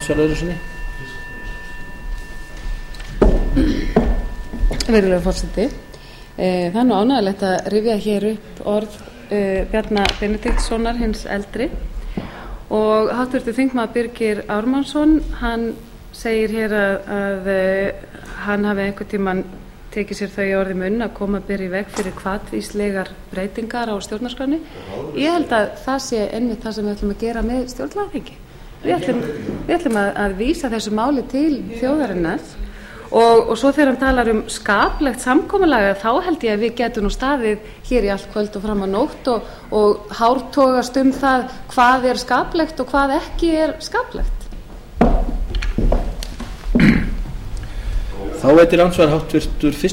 Virðulegur forseti, það nú ánægjulegt að rifja hér upp orð Bjarna Benediktssonar hins eldri og háttvirtur þingmaður Birgir Ármannsson, hann segir hér að hann hafi einhvern tímann tekið sér þau í orði munn að koma beri í veg fyrir hvatvíslegar breytingar á stjórnarskránni. Ég held að það sé einmitt það sem við ætlum að gera með stjórnlagaþingi. Við ætlum að vísa þessu máli til þjóðarinnar og svo þegar hann talar skaplegt samkomulag þá held ég að við getum nú staðið hér í allt kvöld og fram á nótt og hártogast það hvað skaplegt og hvað ekki skaplegt. Þá veitir andsvar háttvirtur